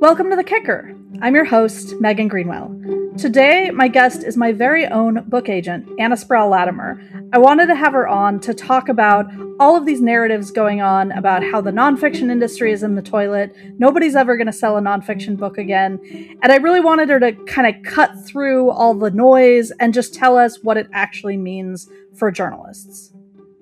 Welcome to The Kicker. I'm your host, Megan Greenwell. Today, my guest is my very own book agent, Anna Sproul-Latimer. I wanted to have her on to talk about all of these narratives going on about how the nonfiction industry is in the toilet. Nobody's ever going to sell a nonfiction book again. And I really wanted her to kind of cut through all the noise and just tell us what it actually means for journalists.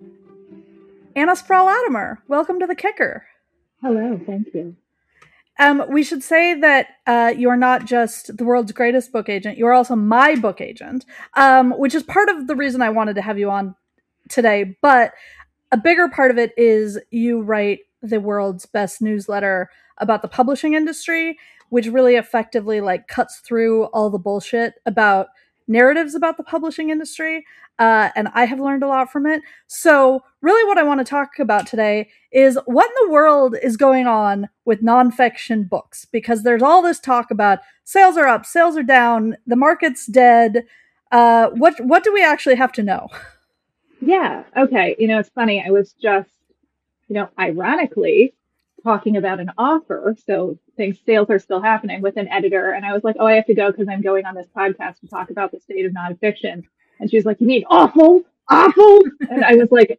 Anna Sproul-Latimer, welcome to The Kicker. Hello, thank you. We should say that you are not just the world's greatest book agent, you are also my book agent, which is part of the reason I wanted to have you on today. But a bigger part of it is you write the world's best newsletter about the publishing industry, which really effectively cuts through all the bullshit about narratives about the publishing industry. And I have learned a lot from it. So really what I want to talk about today is what in the world is going on with nonfiction books, because there's all this talk about sales are up, sales are down, the market's dead. What do we actually have to know? Yeah, okay. It's funny. I was just, ironically talking about an offer. So sales are still happening with an editor. And I was like, oh, I have to go because I'm going on this podcast to talk about the state of nonfiction. And she was like, you mean awful, awful? And I was like,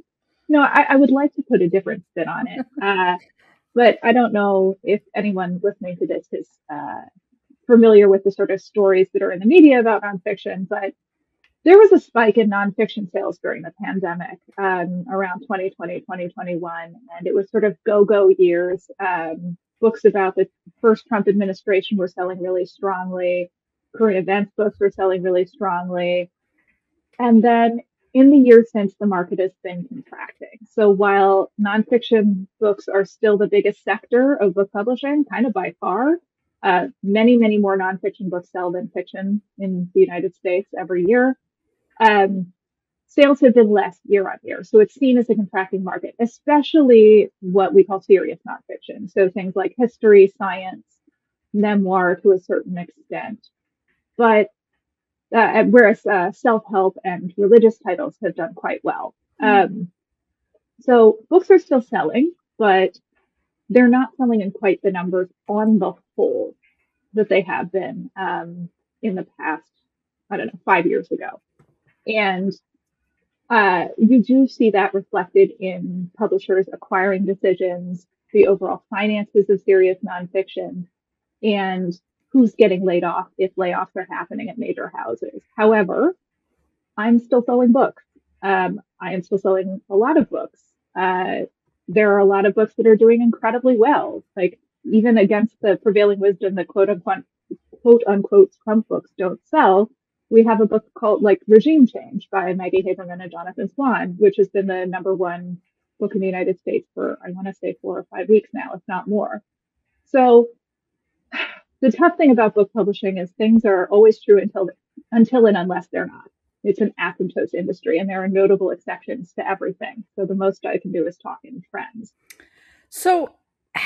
I would like to put a different spin on it. But I don't know if anyone listening to this is familiar with the sort of stories that are in the media about nonfiction, but there was a spike in nonfiction sales during the pandemic around 2020, 2021, and it was sort of go-go years. Books about the first Trump administration were selling really strongly. Current events books were selling really strongly. And then in the years since, the market has been contracting. So while nonfiction books are still the biggest sector of book publishing, kind of by far, many, many more nonfiction books sell than fiction in the United States every year. Sales have been less year on year. So it's seen as a contracting market, especially what we call serious nonfiction. So things like history, science, memoir to a certain extent. But whereas self-help and religious titles have done quite well. So books are still selling, but they're not selling in quite the numbers on the whole that they have been in the past, 5 years ago. And you do see that reflected in publishers' acquiring decisions, the overall finances of serious nonfiction, and who's getting laid off if layoffs are happening at major houses. However, I'm still selling books. I am still selling a lot of books. There are a lot of books that are doing incredibly well, like even against the prevailing wisdom that quote unquote Trump books don't sell. We have a book called Regime Change by Maggie Haberman and Jonathan Swan, which has been the number one book in the United States for, I want to say 4 or 5 weeks now, if not more. So the tough thing about book publishing is things are always true until and unless they're not. It's an asymptotes industry, and there are notable exceptions to everything. So the most I can do is talk in trends. So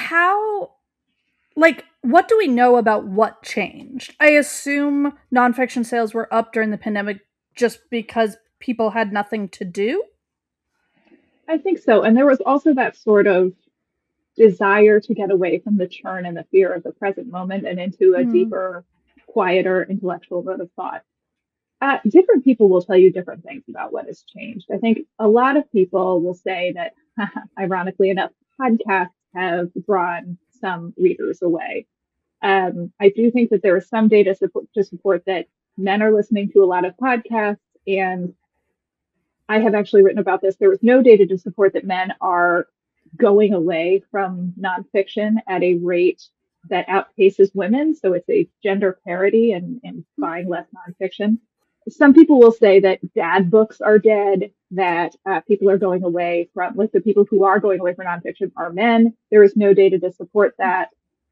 what do we know about what changed? I assume nonfiction sales were up during the pandemic just because people had nothing to do? I think so. And there was also that sort of desire to get away from the churn and the fear of the present moment and into a deeper, quieter, intellectual mode of thought. Different people will tell you different things about what has changed. I think a lot of people will say that, ironically enough, podcasts have drawn some readers away. I do think that there is some data to support that men are listening to a lot of podcasts, and I have actually written about this. There was no data to support that men are going away from nonfiction at a rate that outpaces women. So it's a gender parity and buying less nonfiction. Some people will say that dad books are dead, that people are going away from, the people who are going away from nonfiction are men. There is no data to support that.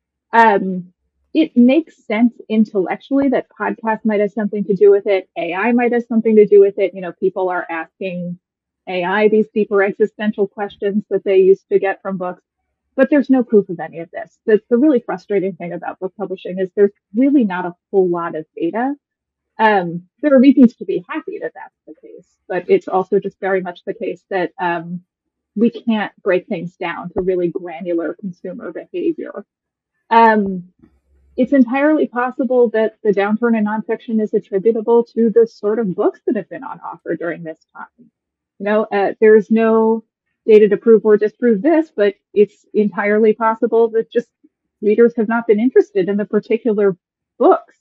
It makes sense intellectually that podcasts might have something to do with it. AI might have something to do with it. People are asking AI these deeper existential questions that they used to get from books. But there's no proof of any of this. The really frustrating thing about book publishing is there's really not a whole lot of data. There are reasons to be happy that that's the case, but it's also just very much the case that we can't break things down to really granular consumer behavior. Um, it's entirely possible that the downturn in nonfiction is attributable to the sort of books that have been on offer during this time. There's no data to prove or disprove this, but it's entirely possible that just readers have not been interested in the particular books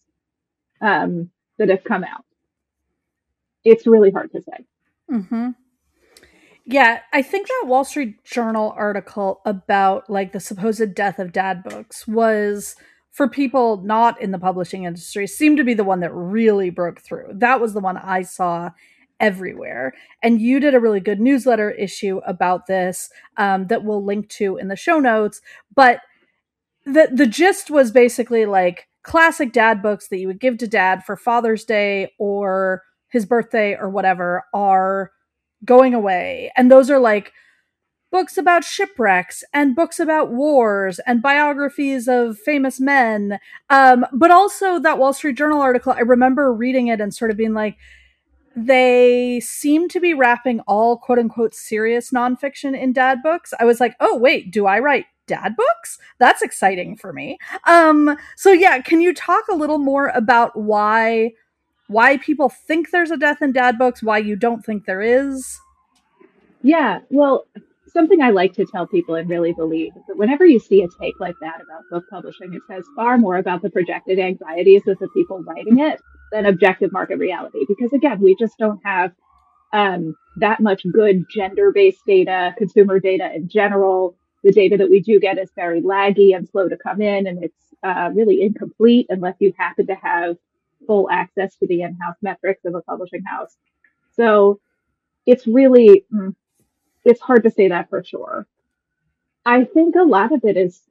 that have come out. It's really hard to say. Mm-hmm. Yeah, I think that Wall Street Journal article about like the supposed death of dad books was, for people not in the publishing industry, seemed to be the one that really broke through. That was the one I saw everywhere. And you did a really good newsletter issue about this, that we'll link to in the show notes. But the gist was basically like classic dad books that you would give to dad for Father's Day or his birthday or whatever are going away. And those are like books about shipwrecks and books about wars and biographies of famous men. But also that Wall Street Journal article, I remember reading it and sort of being like, they seem to be wrapping all quote unquote serious nonfiction in dad books. I was like, oh, wait, do I write dad books? That's exciting for me. So yeah, can you talk a little more about why people think there's a death in dad books, why you don't think there is? Yeah, well, something I like to tell people and really believe is that whenever you see a take like that about book publishing, it says far more about the projected anxieties of the people writing it than objective market reality. Because again, we just don't have that much good gender-based data, consumer data in general. The data that we do get is very laggy and slow to come in, and it's really incomplete unless you happen to have full access to the in-house metrics of a publishing house. So it's really it's hard to say that for sure. I think a lot of it is,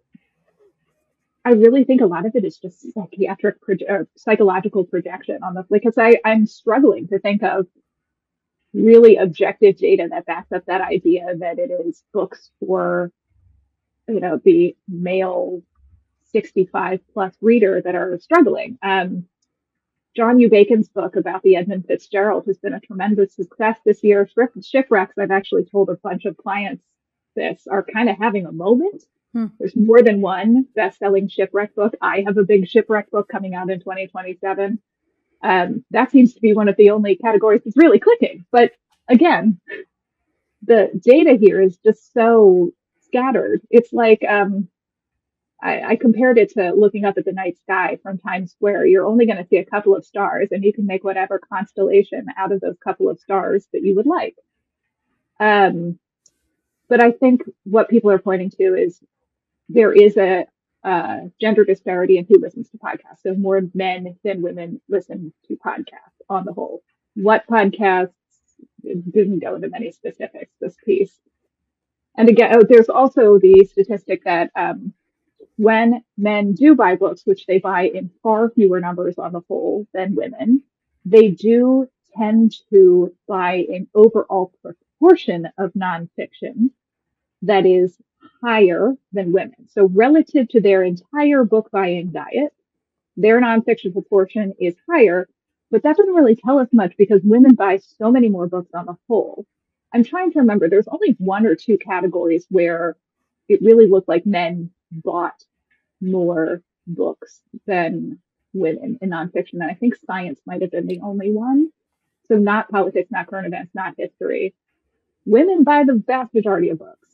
I really think a lot of it is just psychological projection on the, because I'm struggling to think of really objective data that backs up that idea that it is books for, the male 65 plus reader that are struggling. John U. Bacon's book about the Edmund Fitzgerald has been a tremendous success this year. Shipwrecks, I've actually told a bunch of clients this, are kind of having a moment. There's more than one best-selling shipwreck book. I have a big shipwreck book coming out in 2027. That seems to be one of the only categories that's really clicking. But again, the data here is just so scattered. It's like I compared it to looking up at the night sky from Times Square. You're only going to see a couple of stars, and you can make whatever constellation out of those couple of stars that you would like. But I think what people are pointing to is there is a gender disparity in who listens to podcasts. So more men than women listen to podcasts on the whole. What podcasts didn't go into many specifics, this piece. And again, there's also the statistic that when men do buy books, which they buy in far fewer numbers on the whole than women, they do tend to buy an overall proportion of nonfiction that is higher than women. So relative to their entire book buying diet, their nonfiction proportion is higher, but that doesn't really tell us much because women buy so many more books on the whole. I'm trying to remember, there's only one or two categories where it really looked like men bought more books than women in nonfiction. And I think science might have been the only one. So not politics, not current events, not history. Women buy the vast majority of books.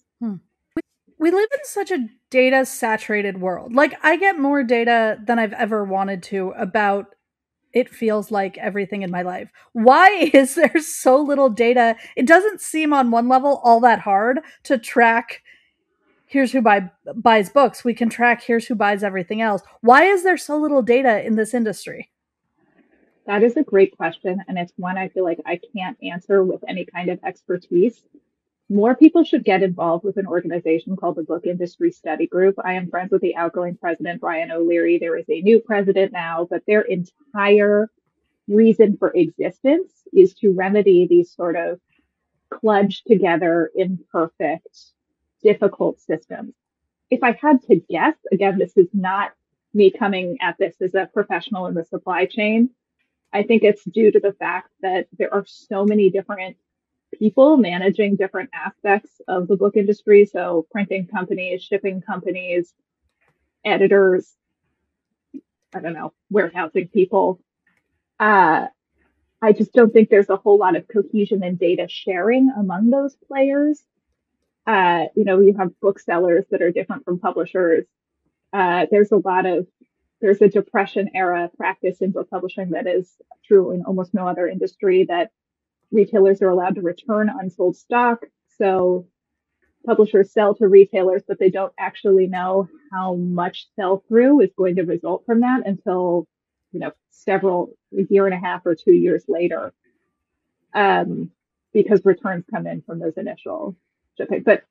We live in such a data saturated world. Like, I get more data than I've ever wanted to about, it feels like, everything in my life. Why is there so little data? It doesn't seem on one level all that hard to track, here's who buys books. We can track, here's who buys everything else. Why is there so little data in this industry? That is a great question. And it's one I feel like I can't answer with any kind of expertise. More people should get involved with an organization called the Book Industry Study Group. I am friends with the outgoing president, Brian O'Leary. There is a new president now, but their entire reason for existence is to remedy these sort of kludged together, imperfect, difficult systems. If I had to guess, again, this is not me coming at this as a professional in the supply chain. I think it's due to the fact that there are so many different people managing different aspects of the book industry. So printing companies, shipping companies, editors, I don't know, warehousing people. Uh, I just don't think there's a whole lot of cohesion and data sharing among those players. You have booksellers that are different from publishers. There's a lot of there's a depression era practice in book publishing that is true in almost no other industry, that retailers are allowed to return unsold stock. So publishers sell to retailers, but they don't actually know how much sell through is going to result from that until, a year and a half or 2 years later, um, because returns come in from those initial shipping. But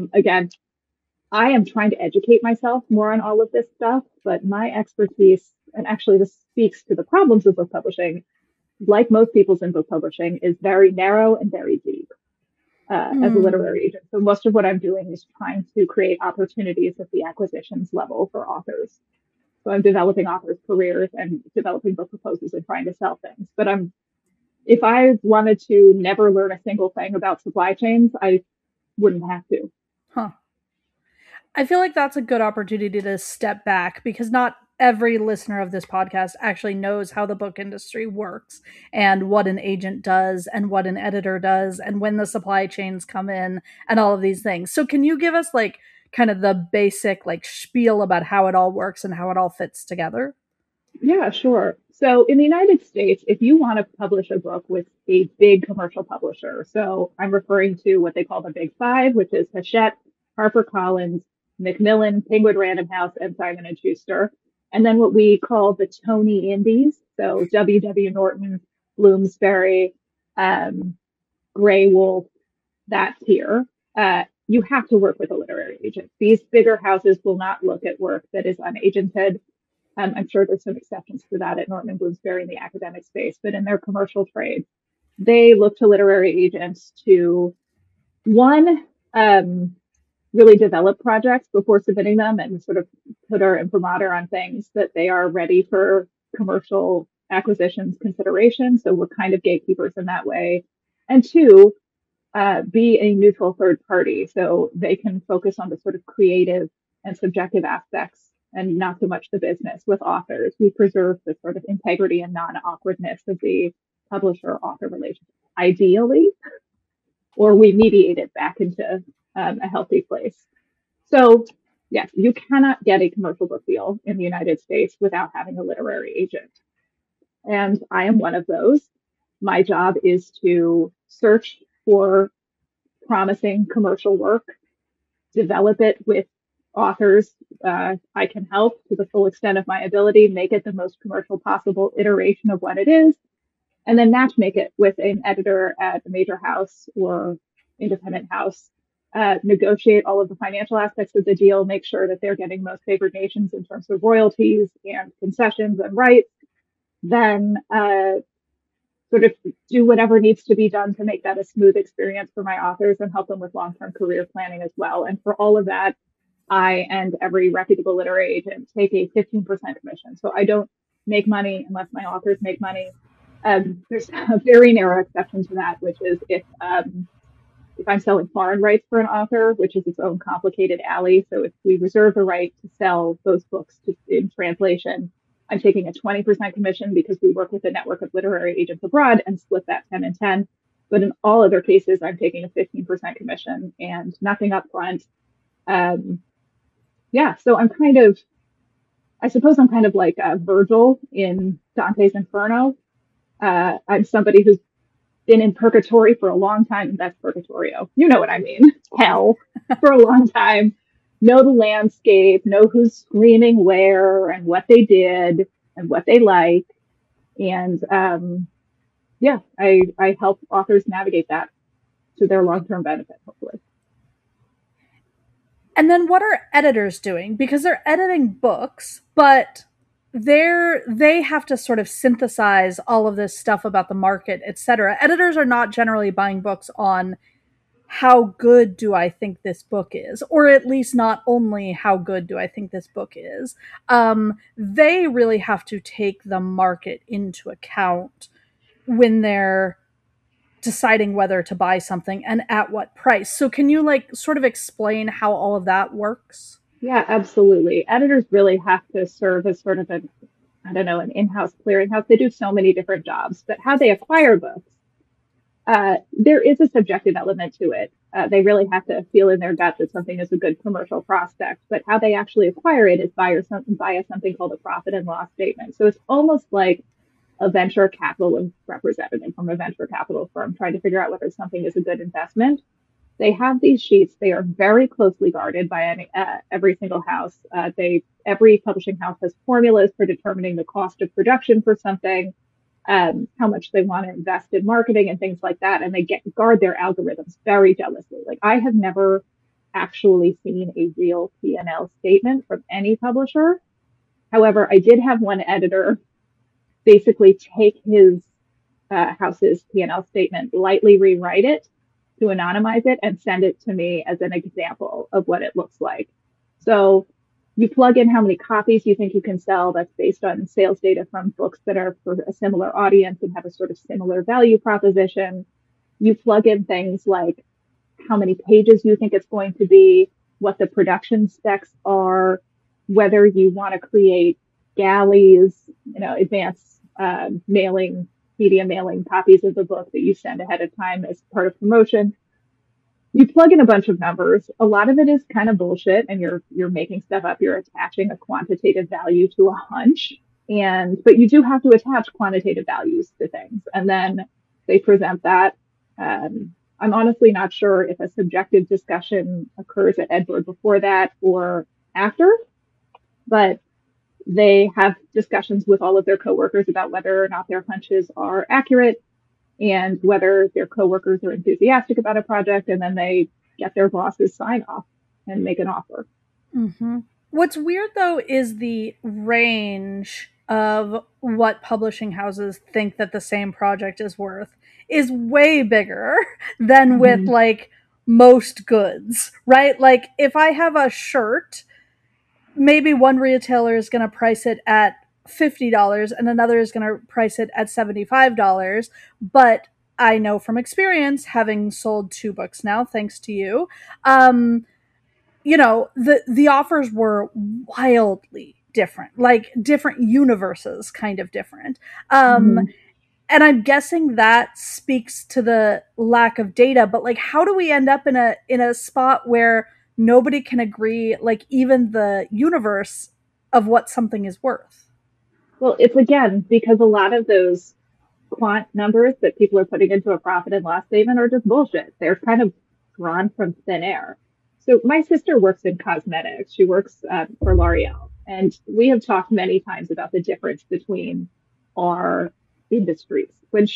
I am trying to educate myself more on all of this stuff, but my expertise, and actually this speaks to the problems of book publishing, like most people's in book publishing, is very narrow and very deep as a literary agent. So most of what I'm doing is trying to create opportunities at the acquisitions level for authors. So I'm developing authors' careers and developing book proposals and trying to sell things. But if I wanted to never learn a single thing about supply chains, I wouldn't have to. Huh. I feel like that's a good opportunity to step back, because not every listener of this podcast actually knows how the book industry works and what an agent does and what an editor does and when the supply chains come in and all of these things. So can you give us like kind of the basic like spiel about how it all works and how it all fits together? Yeah, sure. So in the United States, if you want to publish a book with a big commercial publisher, so I'm referring to what they call the Big Five, which is Hachette, HarperCollins, Macmillan, Penguin Random House, and Simon and Schuster, and then what we call the Tony Indies, so W. Norton, Bloomsbury, Grey Wolf, that tier. You have to work with a literary agent. These bigger houses will not look at work that is unagented. I'm sure there's some exceptions to that at Norton and Bloomsbury in the academic space, but in their commercial trade, they look to literary agents to, one, really develop projects before submitting them and sort of put our imprimatur on things that they are ready for commercial acquisitions consideration. So we're kind of gatekeepers in that way. And two, be a neutral third party so they can focus on the sort of creative and subjective aspects and not so much the business with authors. We preserve the sort of integrity and non-awkwardness of the publisher-author relationship, ideally, or we mediate it back into a healthy place. So, yes, you cannot get a commercial book deal in the United States without having a literary agent. And I am one of those. My job is to search for promising commercial work, develop it with authors I can help to the full extent of my ability, make it the most commercial possible iteration of what it is, and then match make it with an editor at a major house or independent house. Negotiate all of the financial aspects of the deal, make sure that they're getting most favored nations in terms of royalties and concessions and rights, then sort of do whatever needs to be done to make that a smooth experience for my authors and help them with long-term career planning as well. And for all of that, I and every reputable literary agent take a 15% commission. So I don't make money unless my authors make money. There's a very narrow exception to that, which is if I'm selling foreign rights for an author, which is its own complicated alley. So if we reserve the right to sell those books in translation, I'm taking a 20% commission because we work with a network of literary agents abroad and split that 10 and 10. But in all other cases, I'm taking a 15% commission and nothing up front. So I suppose I'm kind of like Virgil in Dante's Inferno. I'm somebody who's been in purgatory for a long time. That's Purgatorio. You know what I mean. Hell for a long time. Know the landscape, know who's screaming where and what they did and what they like. And I help authors navigate that to their long-term benefit, hopefully. And then what are editors doing? Because they're editing books, but they have to sort of synthesize all of this stuff about the market, etc. Editors are not generally buying books on how good do I think this book is, or at least not only how good do I think this book is. They really have to take the market into account when they're deciding whether to buy something and at what price. So can you like sort of explain how all of that works? Yeah, absolutely. Editors really have to serve as sort of an, I don't know, an in-house clearinghouse. They do so many different jobs, but how they acquire books, there is a subjective element to it. They really have to feel in their gut that something is a good commercial prospect, but how they actually acquire it is via something called a profit and loss statement. So it's almost like a venture capital representative from a venture capital firm trying to figure out whether something is a good investment. They have these sheets. They are very closely guarded by every single house. Every publishing house has formulas for determining the cost of production for something, how much they want to invest in marketing and things like that, and they guard their algorithms very jealously. Like I have never actually seen a real P&L statement from any publisher. However, I did have one editor basically take his house's P&L statement, lightly rewrite it to anonymize it and send it to me as an example of what it looks like. So you plug in how many copies you think you can sell. That's based on sales data from books that are for a similar audience and have a sort of similar value proposition. You plug in things like how many pages you think it's going to be, what the production specs are, whether you want to create galleys, advanced media mailing copies of the book that you send ahead of time as part of promotion. You plug in a bunch of numbers. A lot of it is kind of bullshit, and you're making stuff up. You're attaching a quantitative value to a hunch, but you do have to attach quantitative values to things, and then they present that. I'm honestly not sure if a subjective discussion occurs at Edward before that or after, but they have discussions with all of their coworkers about whether or not their hunches are accurate and whether their coworkers are enthusiastic about a project, and then they get their boss's sign off and make an offer. Mm-hmm. What's weird though is the range of what publishing houses think that the same project is worth is way bigger than with Mm-hmm. like most goods, right? Like if I have a shirt, maybe one retailer is going to price it at $50 and another is going to price it at $75, but I know from experience, having sold 2 books now, thanks to you, um, the offers were wildly different, like different universes, kind of different. Um, Mm-hmm. and I'm guessing that speaks to the lack of data. But like, how do we end up in a spot where nobody can agree, like even the universe of what something is worth? Well, it's again because a lot of those quant numbers that people are putting into a profit and loss statement are just bullshit. They're kind of drawn from thin air. So my sister works in cosmetics. She works for L'Oreal, and we have talked many times about the difference between our industries.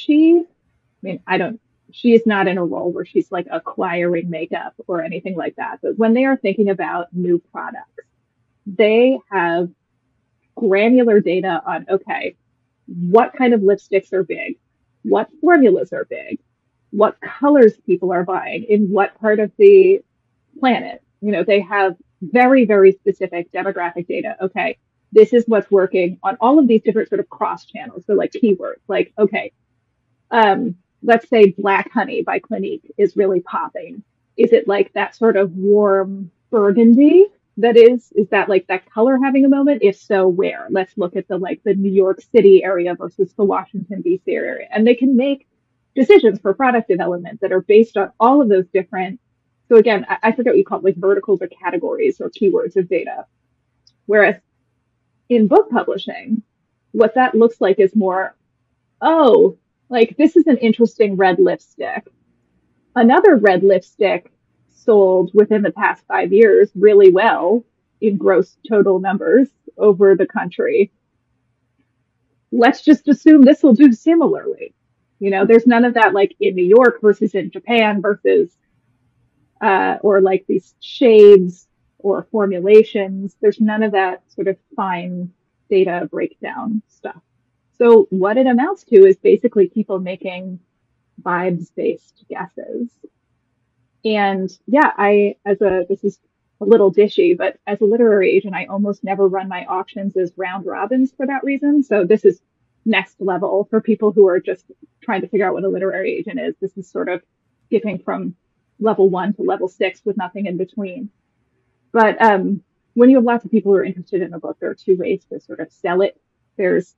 I don't. She is not in a role where she's like acquiring makeup or anything like that. But when they are thinking about new products, they have granular data on, okay, what kind of lipsticks are big, what formulas are big, what colors people are buying in what part of the planet. They have very, very specific demographic data. Okay, this is what's working on all of these different sort of cross channels. So like keywords, like, okay, let's say Black Honey by Clinique is really popping. Is it like that sort of warm burgundy? Is that like that color having a moment? If so, where? Let's look at the New York City area versus the Washington D.C. area, and they can make decisions for product development that are based on all of those different. So again, I forget what you call it, like verticals or categories or keywords of data. Whereas in book publishing, what that looks like is more, oh, like this is an interesting red lipstick. Another red lipstick sold within the past 5 years really well in gross total numbers over the country. Let's just assume this will do similarly. There's none of that like in New York versus in Japan versus, or like these shades or formulations. There's none of that sort of fine data breakdown stuff. So what it amounts to is basically people making vibes based guesses. And yeah, this is a little dishy, but as a literary agent, I almost never run my auctions as round robins for that reason. So this is next level for people who are just trying to figure out what a literary agent is. This is sort of skipping from level 1 to level 6 with nothing in between. But when you have lots of people who are interested in a book, there are two ways to sort of sell it. There's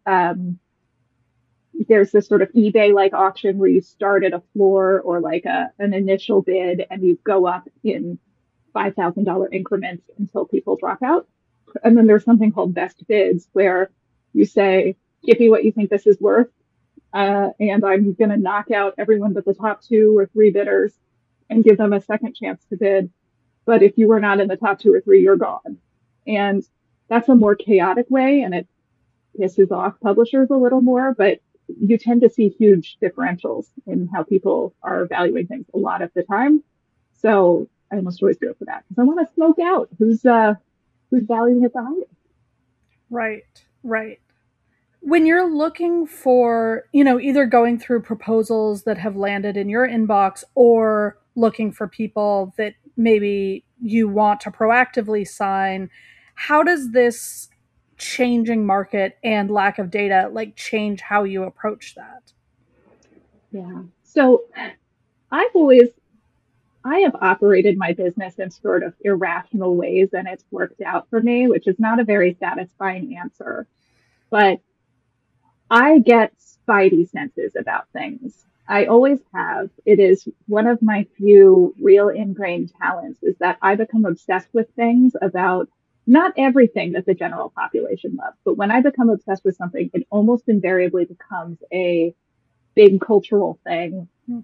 there's this sort of eBay like auction where you start at a floor or like an initial bid and you go up in $5,000 increments until people drop out. And then there's something called best bids where you say, give me what you think this is worth. And I'm going to knock out everyone but the top two or three bidders and give them a second chance to bid. But if you were not in the top two or three, you're gone. And that's a more chaotic way, and it pisses off publishers a little more, but you tend to see huge differentials in how people are valuing things a lot of the time. So I almost always go for that because I want to smoke out who's valuing it the highest. Right, right. When you're looking for, either going through proposals that have landed in your inbox or looking for people that maybe you want to proactively sign, how does this changing market and lack of data like change how you approach that? Yeah. So I've always I have operated my business in sort of irrational ways and it's worked out for me, which is not a very satisfying answer. But I get spidey senses about things. I always have. It is one of my few real ingrained talents is that I become obsessed with things about not everything that the general population loves, but when I become obsessed with something, it almost invariably becomes a big cultural thing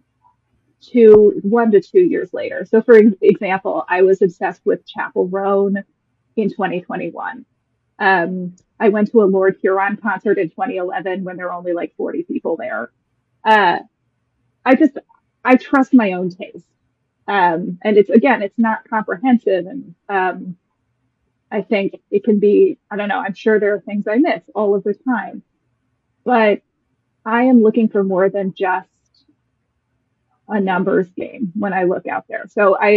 to 1 to 2 years later. So for example, I was obsessed with Chapel Roan in 2021. I went to a Lord Huron concert in 2011 when there were only like 40 people there. Uh, I trust my own taste. And it's not comprehensive. And I think it can be, I don't know, I'm sure there are things I miss all of the time, but I am looking for more than just a numbers game when I look out there.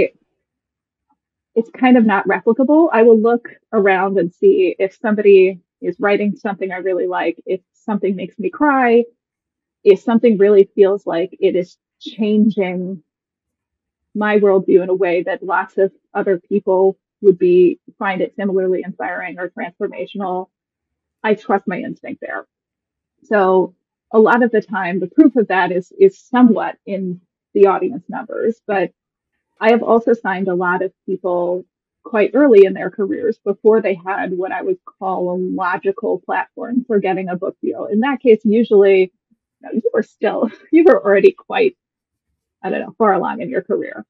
It's kind of not replicable. I will look around and see if somebody is writing something I really like, if something makes me cry, if something really feels like it is changing my worldview in a way that lots of other people find it similarly inspiring or transformational. I trust my instinct there. So a lot of the time, the proof of that is somewhat in the audience numbers, but I have also signed a lot of people quite early in their careers before they had what I would call a logical platform for getting a book deal. In that case, usually you were already quite, I don't know, far along in your career.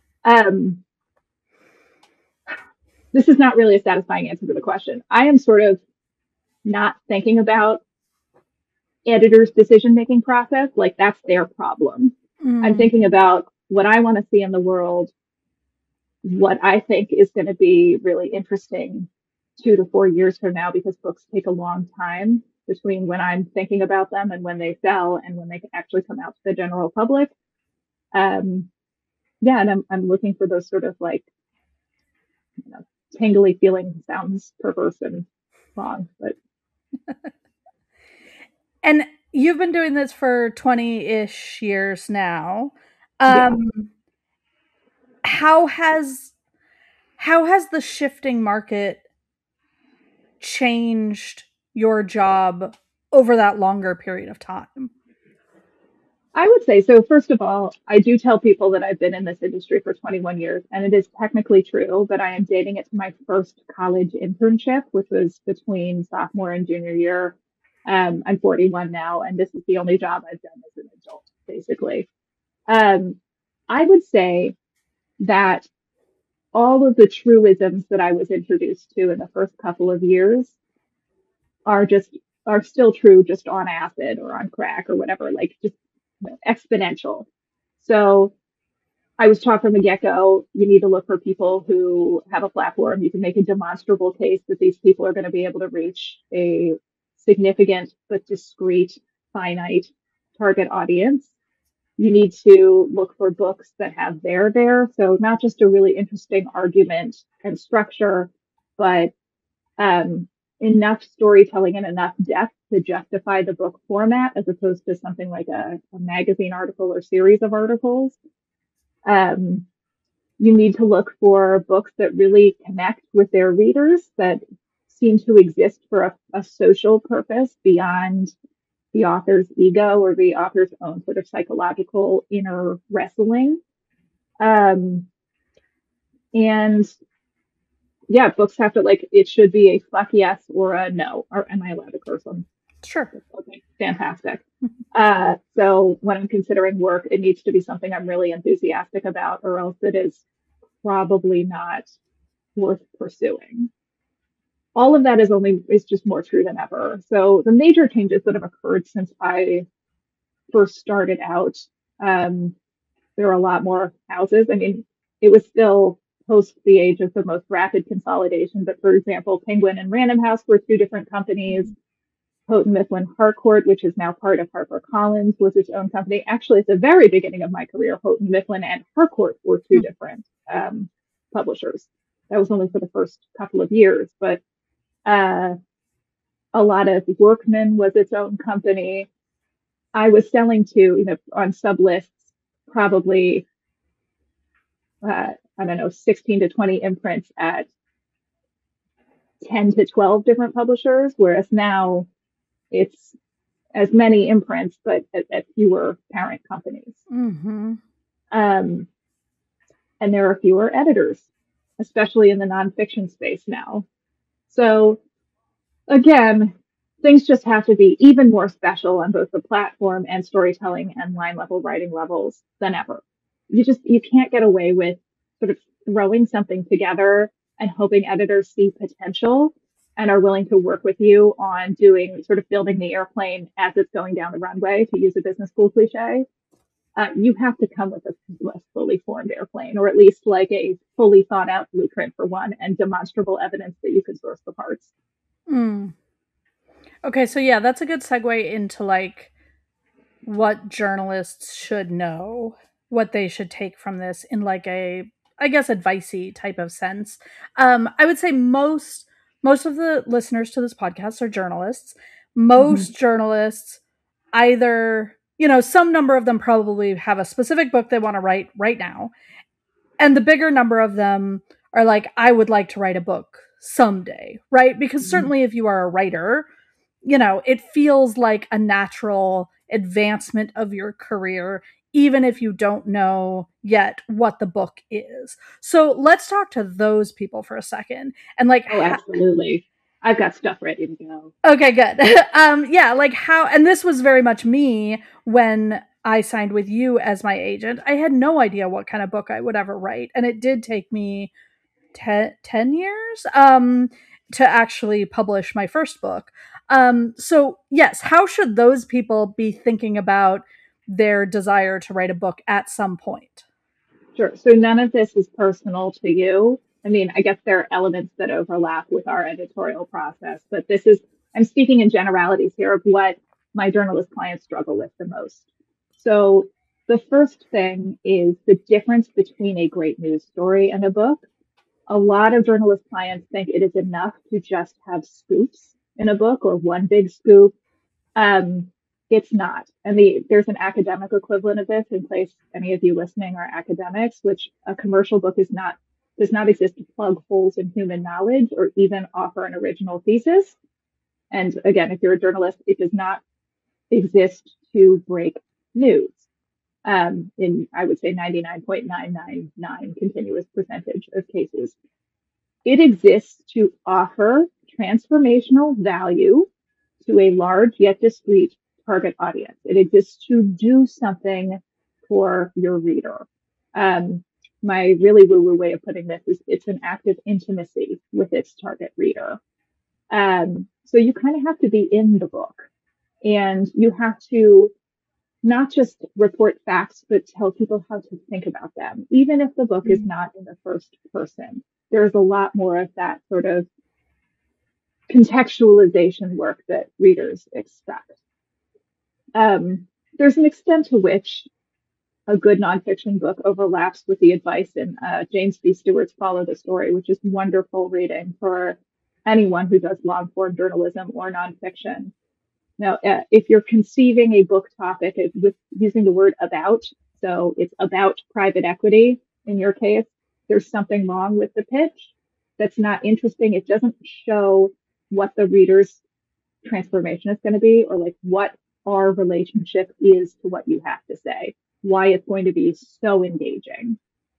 This is not really a satisfying answer to the question. I am sort of not thinking about editors' decision-making process. Like that's their problem. I'm thinking about what I want to see in the world, what I think is going to be really interesting 2 to 4 years from now, because books take a long time between when I'm thinking about them and when they sell and when they can actually come out to the general public. Yeah, and I'm looking for those sort of like, tingly feeling. Sounds perverse and wrong, but. And you've been doing this for 20-ish years now. Yeah. How has the shifting market changed your job over that longer period of time? I would say so. First of all, I do tell people that I've been in this industry for 21 years, and it is technically true, but I am dating it to my first college internship, which was between sophomore and junior year. I'm 41 now, and this is the only job I've done as an adult, basically. I would say that all of the truisms that I was introduced to in the first couple of years are still true, just on acid or on crack or whatever, like just exponential. So I was taught from the get-go, you need to look for people who have a platform. You can make a demonstrable case that these people are going to be able to reach a significant but discrete, finite target audience. You need to look for books that have there. So not just a really interesting argument and structure, but enough storytelling and enough depth to justify the book format as opposed to something like a magazine article or series of articles. You need to look for books that really connect with their readers, that seem to exist for a social purpose beyond the author's ego or the author's own sort of psychological inner wrestling. Um, and yeah, books have to, like, it should be a fuck yes or a no. Or am I allowed to curse on? Sure. Okay, fantastic. So when I'm considering work, it needs to be something I'm really enthusiastic about, or else it is probably not worth pursuing. All of that is just more true than ever. So the major changes that have occurred since I first started out, um, there were a lot more houses. I mean, it was still post the age of the most rapid consolidation, but for example, Penguin and Random House were two different companies. Houghton Mifflin Harcourt, which is now part of HarperCollins, was its own company. Actually, at the very beginning of my career, Houghton Mifflin and Harcourt were two different publishers. That was only for the first couple of years, but a lot of Workman was its own company. I was selling to, on sub lists, probably, I don't know, 16 to 20 imprints at 10 to 12 different publishers, whereas now it's as many imprints, but at fewer parent companies. Mm-hmm. And there are fewer editors, especially in the nonfiction space now. So again, things just have to be even more special on both the platform and storytelling and line level writing levels than ever. You can't get away with sort of throwing something together and hoping editors see potential and are willing to work with you on doing sort of building the airplane as it's going down the runway, to use a business school cliche. You have to come with a fully formed airplane, or at least like a fully thought out blueprint for one, and demonstrable evidence that you can source the parts. Mm. Okay, so yeah, that's a good segue into like what journalists should know, what they should take from this in like a, I guess, advicey type of sense. I would say most of the listeners to this podcast are journalists. Most journalists either, some number of them probably have a specific book they want to write right now. And the bigger number of them are like, I would like to write a book someday, right? Because certainly if you are a writer, it feels like a natural advancement of your career, even if you don't know yet what the book is. So let's talk to those people for a second. And like, oh, absolutely. I've got stuff ready to go. Okay, good. Yeah, like how, and this was very much me when I signed with you as my agent. I had no idea what kind of book I would ever write. And it did take me 10 years to actually publish my first book. So yes, how should those people be thinking about their desire to write a book at some point? Sure. So none of this is personal to you. I mean, I guess there are elements that overlap with our editorial process, but I'm speaking in generalities here of what my journalist clients struggle with the most. So the first thing is the difference between a great news story and a book. A lot of journalist clients think it is enough to just have scoops in a book, or one big scoop. It's not. And there's an academic equivalent of this, in case any of you listening are academics, which a commercial book does not exist to plug holes in human knowledge or even offer an original thesis. And again, if you're a journalist, it does not exist to break news. In, I would say, 99.999 continuous percentage of cases. It exists to offer transformational value to a large yet discrete target audience. It exists to do something for your reader. My really woo-woo way of putting this is it's an act of intimacy with its target reader. So you kind of have to be in the book, and you have to not just report facts, but tell people how to think about them. Even if the book is not in the first person, there's a lot more of that sort of contextualization work that readers expect. There's an extent to which a good nonfiction book overlaps with the advice in James B. Stewart's Follow the Story, which is wonderful reading for anyone who does long-form journalism or nonfiction. Now, if you're conceiving a book topic with using the word about, so it's about private equity in your case, there's something wrong with the pitch that's not interesting. It doesn't show what the reader's transformation is going to be, or like what our relationship is to what you have to say, why it's going to be so engaging.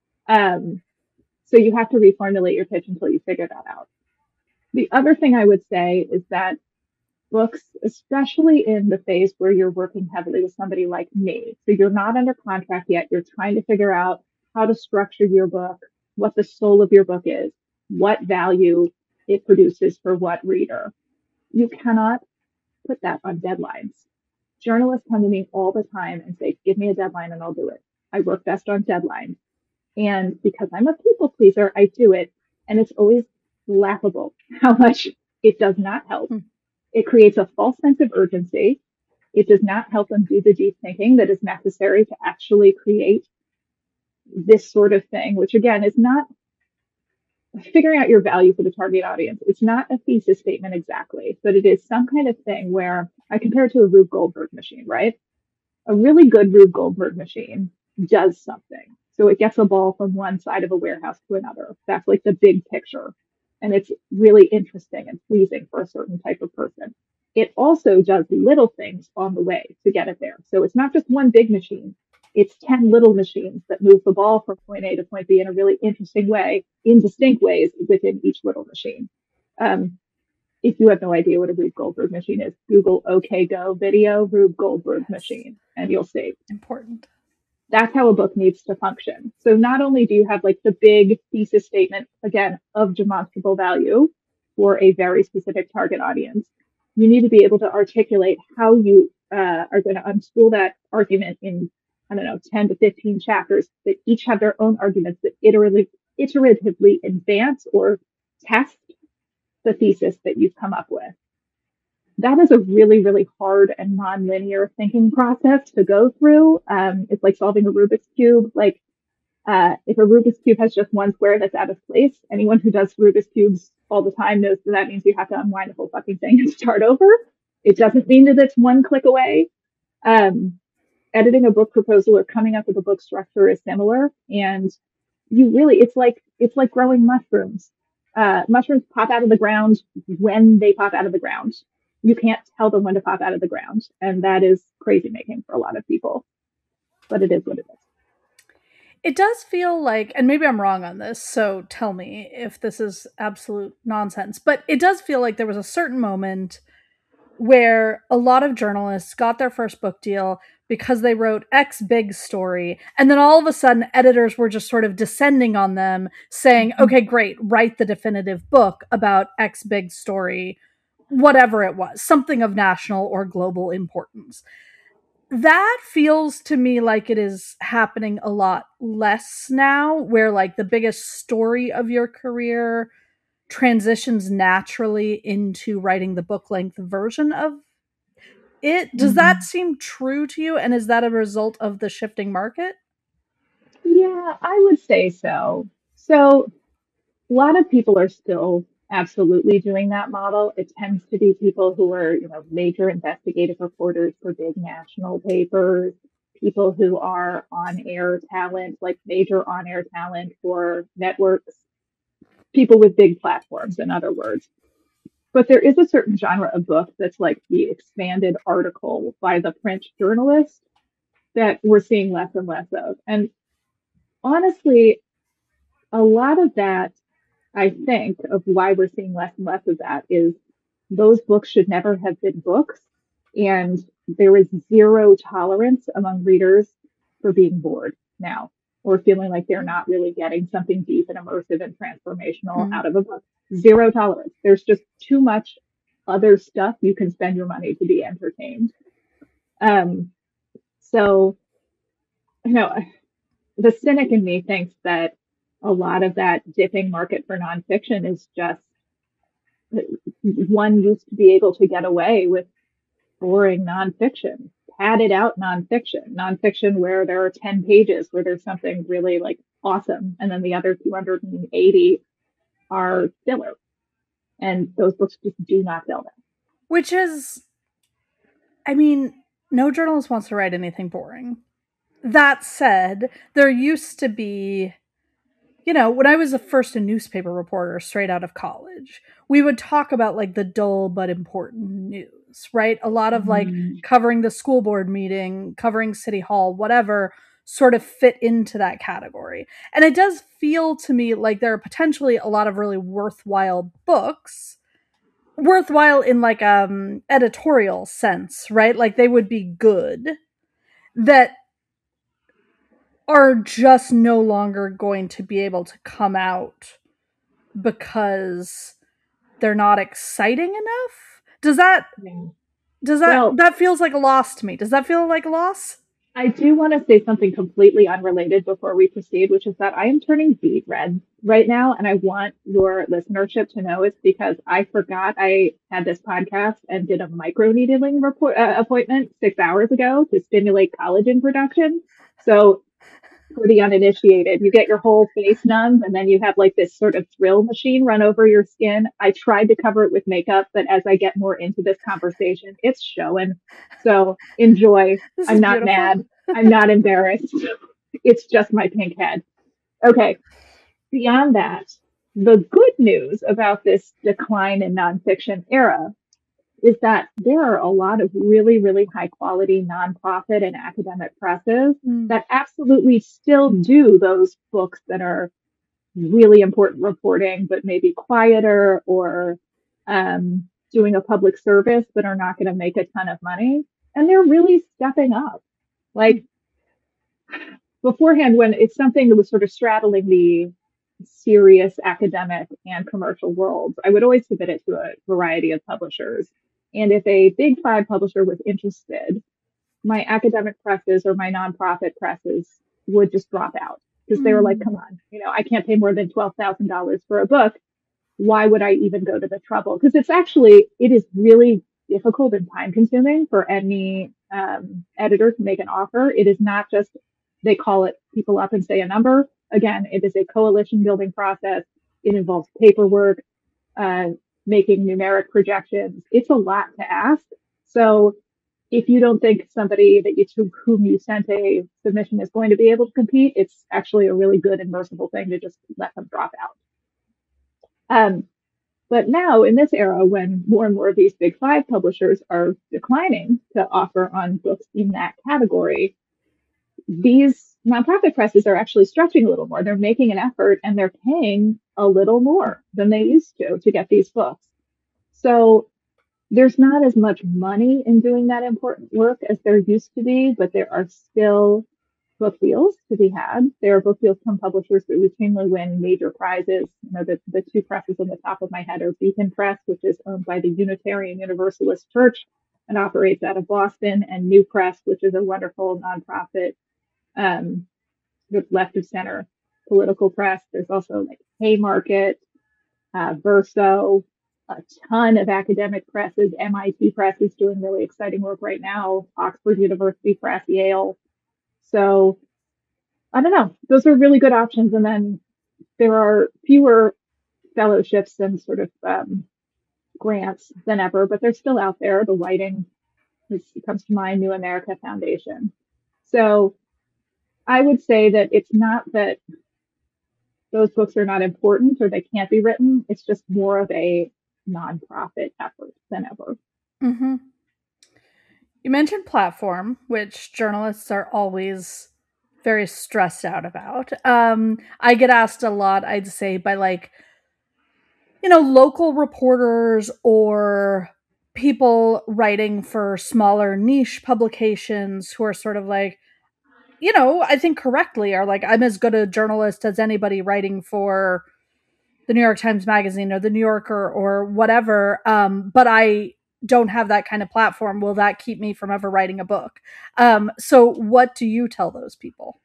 So you have to reformulate your pitch until you figure that out. The other thing I would say is that books, especially in the phase where you're working heavily with somebody like me, so you're not under contract yet, you're trying to figure out how to structure your book, what the soul of your book is, what value it produces for what reader. You cannot put that on deadlines. Journalists come to me all the time and say, give me a deadline and I'll do it. I work best on deadlines. And because I'm a people pleaser, I do it. And it's always laughable how much it does not help. It creates a false sense of urgency. It does not help them do the deep thinking that is necessary to actually create this sort of thing, which again is not figuring out your value for the target audience. It's not a thesis statement exactly, but it is some kind of thing where I compare it to a Rube Goldberg machine, right? A really good Rube Goldberg machine does something. So it gets a ball from one side of a warehouse to another. That's like the big picture. And it's really interesting and pleasing for a certain type of person. It also does little things on the way to get it there. So it's not just one big machine. It's 10 little machines that move the ball from point A to point B in a really interesting way, in distinct ways within each little machine. If you have no idea what a Rube Goldberg machine is, Google OK Go video Rube Goldberg machine, and you'll see. Important. That's how a book needs to function. So not only do you have like the big thesis statement, again, of demonstrable value for a very specific target audience, you need to be able to articulate how you are going to unspool that argument in, 10 to 15 chapters that each have their own arguments that iteratively advance or test the thesis that you've come up with. That is a really, really hard and nonlinear thinking process to go through. It's like solving a Rubik's Cube. Like, if a Rubik's Cube has just one square that's out of place, anyone who does Rubik's Cubes all the time knows that means you have to unwind the whole fucking thing and start over. It doesn't mean that it's one click away. Editing a book proposal or coming up with a book structure is similar. And it's like growing mushrooms. Mushrooms pop out of the ground when they pop out of the ground. You can't tell them when to pop out of the ground. And that is crazy making for a lot of people. But it is what it is. It does feel like, and maybe I'm wrong on this, so tell me if this is absolute nonsense, but it does feel like there was a certain moment where a lot of journalists got their first book deal because they wrote X big story, and then all of a sudden editors were just sort of descending on them saying, okay, great, write the definitive book about X big story, whatever it was, something of national or global importance. That feels to me like it is happening a lot less now, where like the biggest story of your career transitions naturally into writing the book length version of it. Does that seem true to you? And is that a result of the shifting market? Yeah, I would say so. So a lot of people are still absolutely doing that model. It tends to be people who are, major investigative reporters for big national papers, people who are on-air talent, like major on-air talent for networks, people with big platforms, in other words. But there is a certain genre of book that's like the expanded article by the print journalist that we're seeing less and less of. And honestly, a lot of that, I think, of why we're seeing less and less of that is those books should never have been books. And there is zero tolerance among readers for being bored now or feeling like they're not really getting something deep and immersive and transformational out of a book. Zero tolerance. There's just too much other stuff you can spend your money to be entertained. So, the cynic in me thinks that a lot of that dipping market for nonfiction is just one used to be able to get away with boring nonfiction, padded out nonfiction where there are 10 pages where there's something really like awesome. And then the other 280 are filler. And those books just do not sell them. Which is, I mean, no journalist wants to write anything boring. That said, there used to be when I was first a newspaper reporter straight out of college, we would talk about like the dull but important news, right? A lot of like Mm, covering the school board meeting, covering city hall, whatever sort of fit into that category. And it does feel to me like there are potentially a lot of really worthwhile books, worthwhile in like editorial sense, right? Like they would be good, that are just no longer going to be able to come out because they're not exciting enough. yeah. Does that Well, that feels like a loss to me? Does that feel like a loss? I do want to say something completely unrelated before we proceed, which is that I am turning beet red right now, and I want your listenership to know it's because I forgot I had this podcast and did a microneedling appointment 6 hours ago to stimulate collagen production. So for the uninitiated, you get your whole face numb and then you have like this sort of thrill machine run over your skin. I tried to cover it with makeup, but as I get more into this conversation, it's showing. So enjoy. This I'm is not beautiful. mad. I'm not embarrassed. It's just my pink head. Okay. Beyond that, the good news about this decline in nonfiction era is that there are a lot of really, really high quality nonprofit and academic presses Mm. that absolutely still do those books that are really important reporting, but maybe quieter or doing a public service but are not going to make a ton of money. And they're really stepping up. Like beforehand, when it's something that was sort of straddling the serious academic and commercial worlds, I would always submit it to a variety of publishers. And if a big five publisher was interested, my academic presses or my nonprofit presses would just drop out because they were like, Mm. come on, I can't pay more than $12,000 for a book. Why would I even go to the trouble? Because it is really difficult and time consuming for any editor to make an offer. It is not just, they call it people up and say a number. Again, it is a coalition building process. It involves paperwork, uh, making numeric projections. It's a lot to ask. So if you don't think somebody to whom you sent a submission is going to be able to compete, it's actually a really good and merciful thing to just let them drop out. But now in this era, when more and more of these big five publishers are declining to offer on books in that category, these nonprofit presses are actually stretching a little more. They're making an effort and they're paying a little more than they used to get these books. So there's not as much money in doing that important work as there used to be, but there are still book deals to be had. There are book deals from publishers that routinely win major prizes. The two presses on the top of my head are Beacon Press, which is owned by the Unitarian Universalist Church and operates out of Boston, and New Press, which is a wonderful nonprofit, left of center political press. There's also like Haymarket, Verso, a ton of academic presses. MIT Press is doing really exciting work right now. Oxford University Press, Yale. So I don't know. Those are really good options. And then there are fewer fellowships and sort of grants than ever, but they're still out there. The Whiting comes to mind, New America Foundation. So I would say that it's not that those books are not important or they can't be written. It's just more of a nonprofit effort than ever. Mm-hmm. You mentioned platform, which journalists are always very stressed out about. I get asked a lot, I'd say, by like, local reporters or people writing for smaller niche publications who are sort of like, I think correctly are like, I'm as good a journalist as anybody writing for the New York Times Magazine or the New Yorker or whatever. But I don't have that kind of platform. Will that keep me from ever writing a book? So what do you tell those people?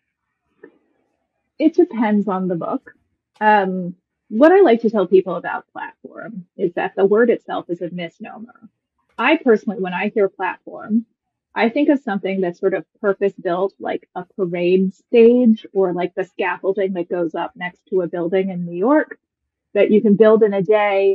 It depends on the book. What I like to tell people about platform is that the word itself is a misnomer. I personally, when I hear platform, I think of something that's sort of purpose built, like a parade stage or like the scaffolding that goes up next to a building in New York that you can build in a day.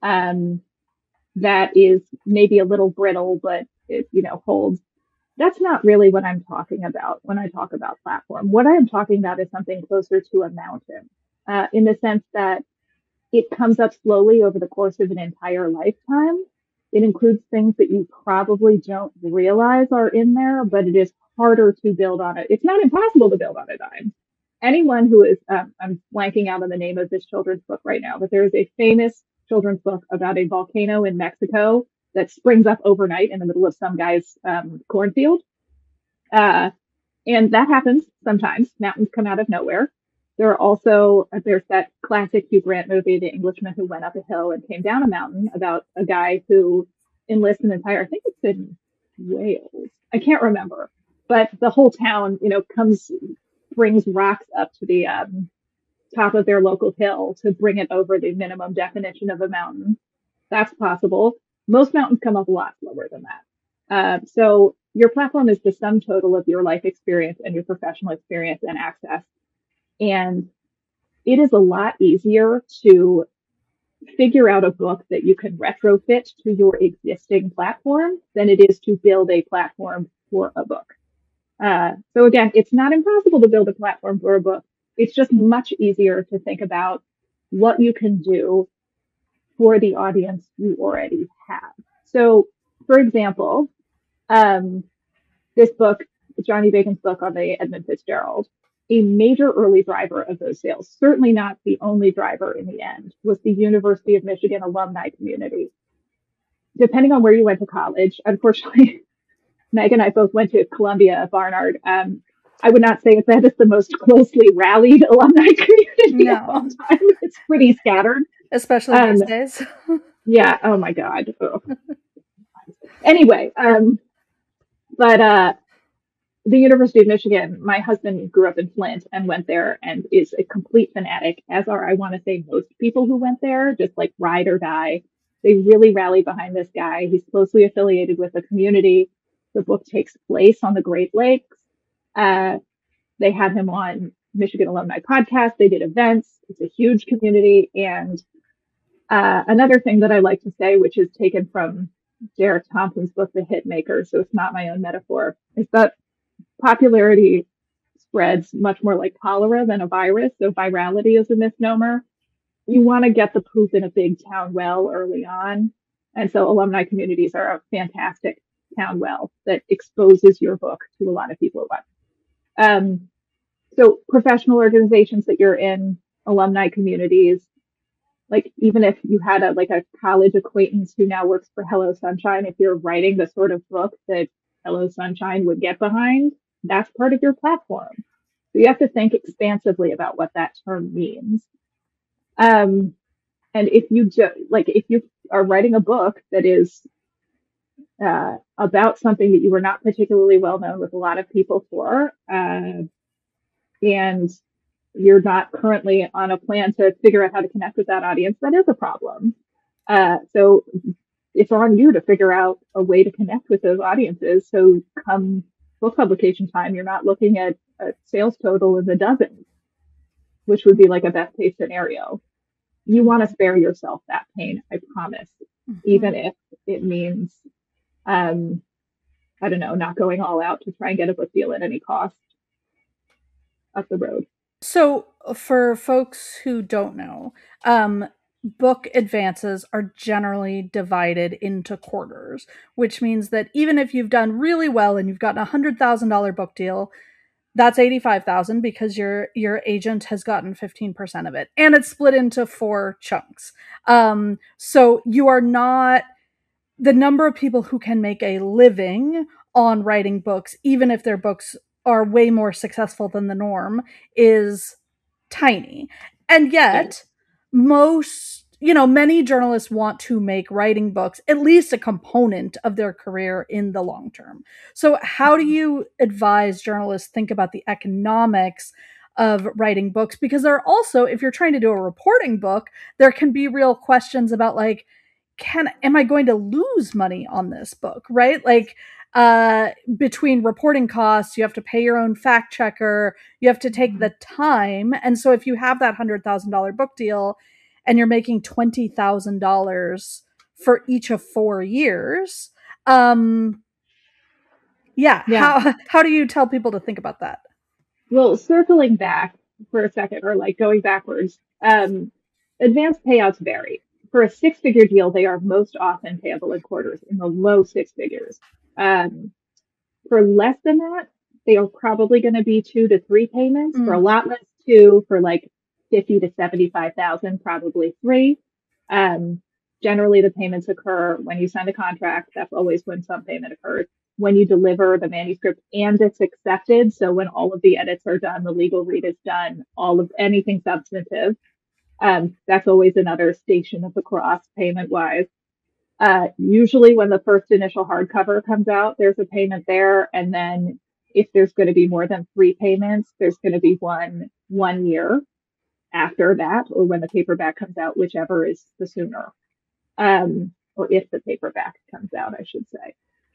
That is maybe a little brittle, but it, holds. That's not really what I'm talking about when I talk about platform. What I am talking about is something closer to a mountain. in the sense that it comes up slowly over the course of an entire lifetime. It includes things that you probably don't realize are in there, but it is harder to build on it. It's not impossible to build on a dime. Anyone who is, I'm blanking out on the name of this children's book right now, but there is a famous children's book about a volcano in Mexico that springs up overnight in the middle of some guy's cornfield. Uh, and that happens sometimes. Mountains come out of nowhere. There's that classic Hugh Grant movie, The Englishman Who Went Up a Hill and Came Down a Mountain, about a guy who enlists an entire, I think it's in Wales. I can't remember, but the whole town, brings rocks up to the top of their local hill to bring it over the minimum definition of a mountain. That's possible. Most mountains come up a lot slower than that. So your platform is the sum total of your life experience and your professional experience and access. And it is a lot easier to figure out a book that you can retrofit to your existing platform than it is to build a platform for a book. So again, it's not impossible to build a platform for a book. It's just much easier to think about what you can do for the audience you already have. So, for example, this book, Johnny Bacon's book on the Edmund Fitzgerald, a major early driver of those sales, certainly not the only driver in the end, was the University of Michigan alumni community. Depending on where you went to college, unfortunately, Meg and I both went to Columbia at Barnard. I would not say that is the most closely rallied alumni community of all time. It's pretty scattered. Especially these days. Yeah. Oh my God. Oh. Anyway, but the University of Michigan, my husband grew up in Flint and went there and is a complete fanatic, as are, I want to say, most people who went there, just like ride or die. They really rally behind this guy. He's closely affiliated with the community. The book takes place on the Great Lakes. They had him on Michigan Alumni Podcast. They did events. It's a huge community. And another thing that I like to say, which is taken from Derek Thompson's book, The Hitmaker, so it's not my own metaphor, is that popularity spreads much more like cholera than a virus. So virality is a misnomer. You want to get the poop in a big town well early on. And so alumni communities are a fantastic town well that exposes your book to a lot of people at once. So professional organizations that you're in, alumni communities, like even if you had a college acquaintance who now works for Hello Sunshine, if you're writing the sort of book that Hello Sunshine would get behind, that's part of your platform. So you have to think expansively about what that term means. And if you are writing a book that is about something that you were not particularly well known with a lot of people for, and you're not currently on a plan to figure out how to connect with that audience, that is a problem. So it's on you to figure out a way to connect with those audiences. So come book publication time, you're not looking at a sales total in the dozens, which would be like a best case scenario. You want to spare yourself that pain, I promise, even if it means, I don't know, not going all out to try and get a book deal at any cost up the road. So for folks who don't know, book advances are generally divided into quarters, which means that even if you've done really well and you've gotten $100,000 book deal, that's $85,000 because your agent has gotten 15% of it, and it's split into 4 chunks. So you are not the number of people who can make a living on writing books, even if their books are way more successful than the norm, is tiny. And yet many journalists want to make writing books at least a component of their career in the long term. So how do you advise journalists think about the economics of writing books? Because there are also, if you're trying to do a reporting book, there can be real questions about am I going to lose money on this book, right? Between reporting costs, you have to pay your own fact checker, you have to take the time. And so if you have that $100,000 book deal and you're making $20,000 for each of 4 years, how do you tell people to think about that? Well, circling back, for a second, or like going backwards. Advanced payouts vary. For a six-figure deal, they are most often payable in quarters in the low six figures. Um, for less than that, they are probably going to be 2 to 3 payments. For a lot less, two. For like 50 to 75,000, probably three. Um, Generally, the payments occur when you sign the contract. That's always when some payment occurs. When you deliver the manuscript and it's accepted, so when all of the edits are done, the legal read is done, all of anything substantive, that's always another station of the cross payment wise. Usually when the first initial hardcover comes out, there's a payment there. And then if there's going to be more than 3 payments, there's going to be one year after that, or when the paperback comes out, whichever is the sooner. Or if the paperback comes out, I should say.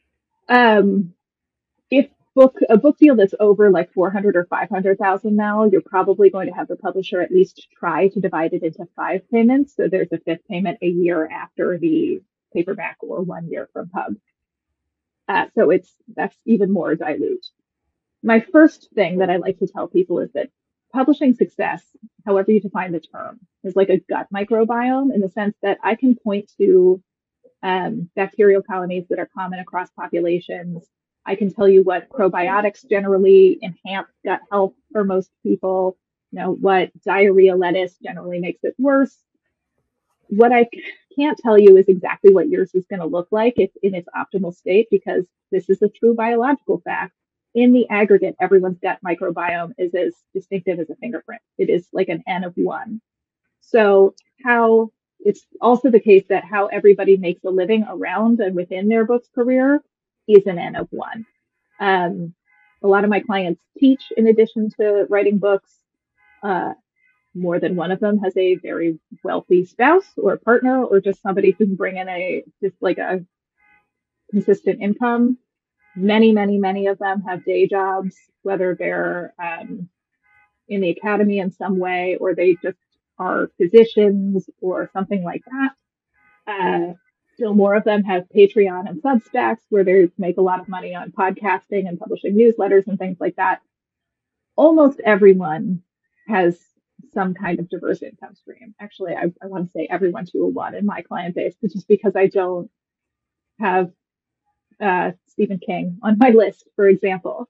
If a book deal that's over like 400 or 500,000 now, you're probably going to have the publisher at least try to divide it into 5 payments. So there's a fifth payment a year after the paperback, or 1 year from pub. So that's even more dilute. My first thing that I like to tell people is that publishing success, however you define the term, is like a gut microbiome, in the sense that I can point to bacterial colonies that are common across populations. I can tell you what probiotics generally enhance gut health for most people, what diarrhea lettuce generally makes it worse. What I can't tell you is exactly what yours is going to look like if in its optimal state, because this is a true biological fact. In the aggregate, everyone's gut microbiome is as distinctive as a fingerprint. It is like an N of one. So it's also the case that how everybody makes a living around and within their book's career is an N of one. A lot of my clients teach in addition to writing books. More than one of them has a very wealthy spouse or partner, or just somebody who can bring in a consistent income. Many, many, many of them have day jobs, whether they're in the academy in some way, or they just are physicians or something like that. Still more of them have Patreon and Substacks, where they make a lot of money on podcasting and publishing newsletters and things like that. Almost everyone has some kind of diverse income stream. Actually, I want to say everyone to a one in my client base, but just because I don't have Stephen King on my list, for example.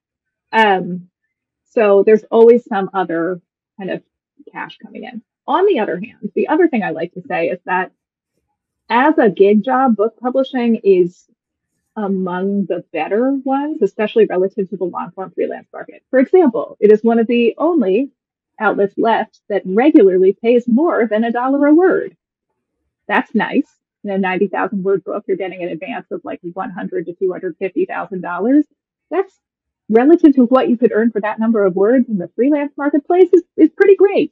So there's always some other kind of cash coming in. On the other hand, the other thing I like to say is that as a gig job, book publishing is among the better ones, especially relative to the long form freelance market. For example, it is one of the only outlets left that regularly pays more than $1 a word. That's nice. In a 90,000 word book, you're getting an advance of like $100,000 to $250,000. That's relative to what you could earn for that number of words in the freelance marketplace is pretty great.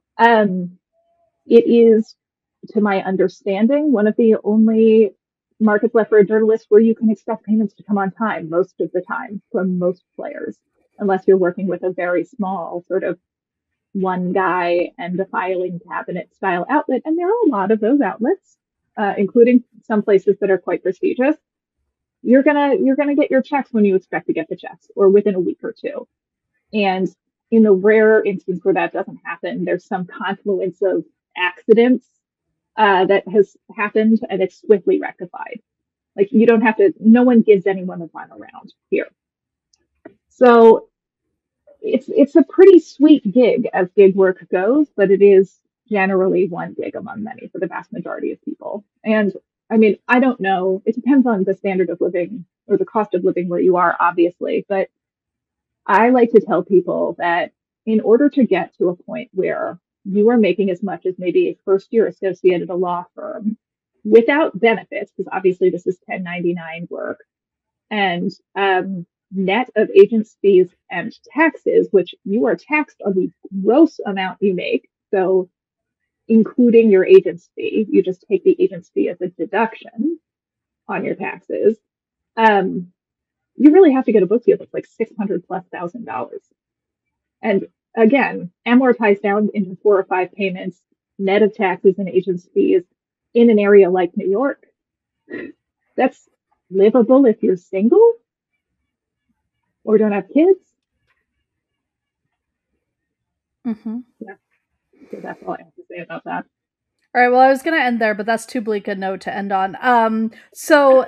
It is, to my understanding, one of the only markets left for a journalist where you can expect payments to come on time most of the time from most players, unless you're working with a very small sort of one guy and a filing cabinet style outlet. And there are a lot of those outlets, including some places that are quite prestigious. You're gonna get your checks when you expect to get the checks, or within a week or two. And in the rare instance where that doesn't happen, there's some confluence of accidents that has happened, and it's swiftly rectified. Like, you don't have to, no one gives anyone a runaround here. So it's a pretty sweet gig as gig work goes, but it is generally one gig among many for the vast majority of people. And I mean, I don't know, it depends on the standard of living or the cost of living where you are, obviously, but I like to tell people that in order to get to a point where you are making as much as maybe a first year associate at a law firm without benefits, because obviously this is 1099 work, and net of agent's fees and taxes, which you are taxed on the gross amount you make. So including your agent's fee, you just take the agent's fee as a deduction on your taxes. You really have to get a book deal that's like $600,000+. And again, amortized down into 4 or 5 payments, net of taxes and agent's fees in an area like New York. That's livable if you're single or don't have kids. Mm-hmm. Yeah, so that's all I have to say about that. All right. Well, I was going to end there, but that's too bleak a note to end on. So,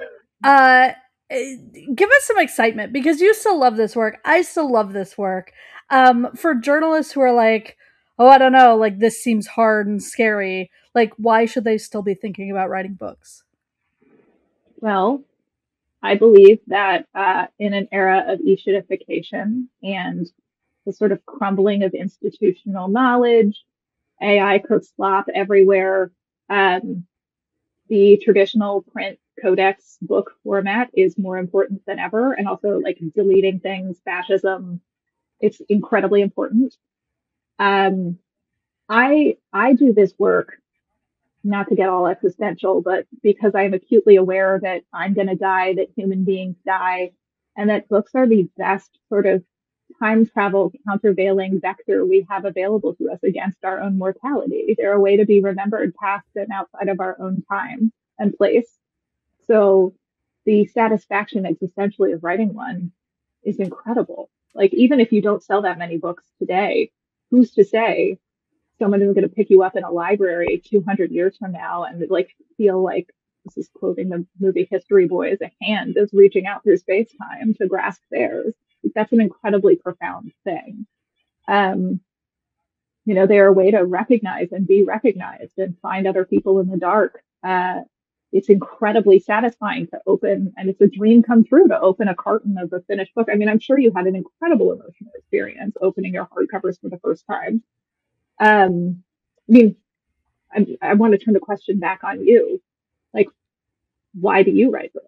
give us some excitement because you still love this work. I still love this work. For journalists who are like, oh, I don't know, like this seems hard and scary. Like, why should they still be thinking about writing books? Well, I believe that in an era of e-shitification and the sort of crumbling of institutional knowledge, AI cooks slop everywhere. The traditional print codex book format is more important than ever, and also like deleting things, fascism, it's incredibly important. Um, I do this work not to get all existential, but because I'm acutely aware that I'm going to die, that human beings die, and that books are the best sort of time travel countervailing vector we have available to us against our own mortality. They're a way to be remembered past and outside of our own time and place. So the satisfaction existentially of writing one is incredible. Like, even if you don't sell that many books today, who's to say someone is going to pick you up in a library 200 years from now and like feel like this is quoting the movie History Boy as a hand is reaching out through space time to grasp theirs. That's an incredibly profound thing. Um, they're a way to recognize and be recognized and find other people in the dark. It's incredibly satisfying to open, and it's a dream come true to open a carton of a finished book. I mean, I'm sure you had an incredible emotional experience opening your hardcovers for the first time. I mean, I want to turn the question back on you. Like, why do you write books?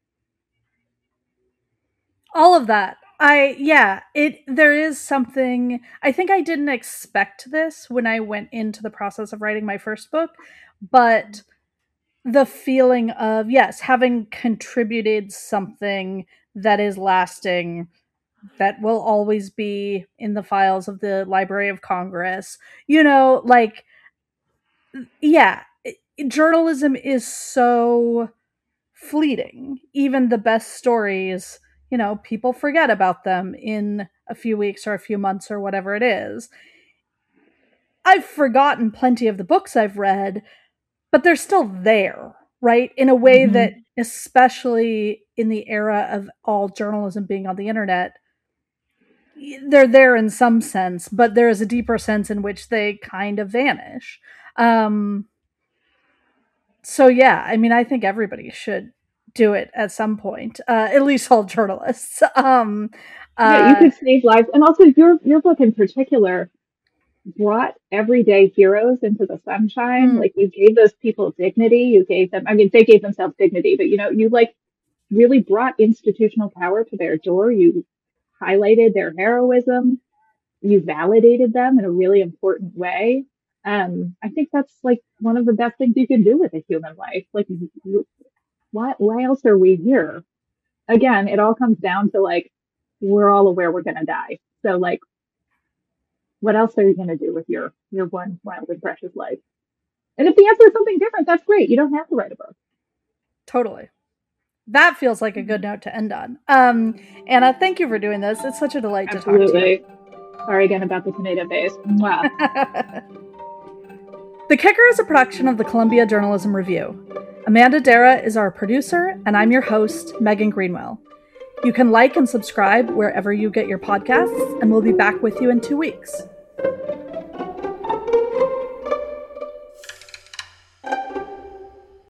All of that. There is something, I think I didn't expect this when I went into the process of writing my first book, but the feeling of, yes, having contributed something that is lasting, that will always be in the files of the Library of Congress, like, yeah, journalism is so fleeting. Even the best stories, people forget about them in a few weeks or a few months or whatever it is. I've forgotten plenty of the books I've read, but they're still there, right? In a way that, especially in the era of all journalism being on the internet, they're there in some sense, but there is a deeper sense in which they kind of vanish. So yeah, I mean, I think everybody should do it at some point, at least all journalists. Yeah, you could save lives, and also your book in particular brought everyday heroes into the sunshine. Like, you gave those people dignity. You gave them, I mean, they gave themselves dignity, but you like really brought institutional power to their door. You highlighted their heroism. You validated them in a really important way. I think that's like one of the best things you can do with a human life. Like, why else are we here? Again, it all comes down to like, we're all aware we're going to die. So like, what else are you going to do with your one wild and precious life? And if the answer is something different, that's great. You don't have to write a book. Totally. That feels like a good note to end on. Anna, thank you for doing this. It's such a delight to talk to you. Sorry again about the tomato base. Wow. The Kicker is a production of the Columbia Journalism Review. Amanda Dara is our producer, and I'm your host, Megan Greenwell. You can like and subscribe wherever you get your podcasts, and we'll be back with you in 2 weeks.